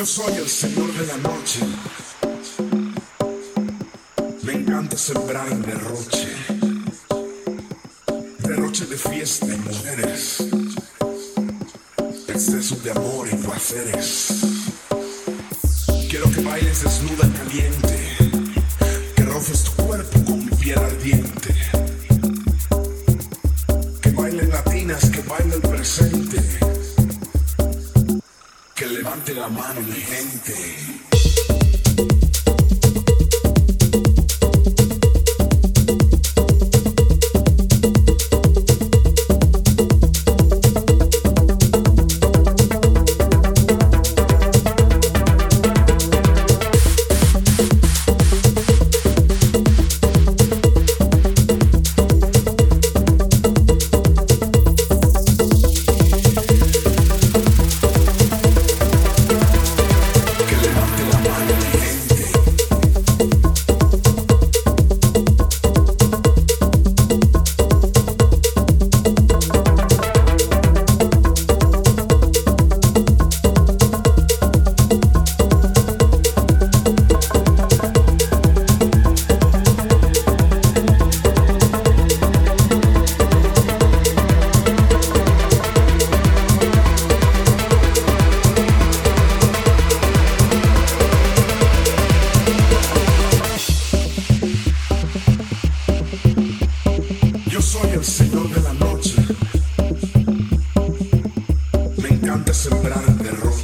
Yo soy el señor de la noche. Me encanta sembrar en derroche. Derroche de fiesta y mujeres. Exceso de amor y placeres. Quiero que bailes desnuda y caliente. Que roces tu cuerpo con mi piel ardiente. Que bailen latinas, que baile el presente. Que levante la mano mi gente. Yo soy el señor de la noche. Me encanta sembrar en derrota.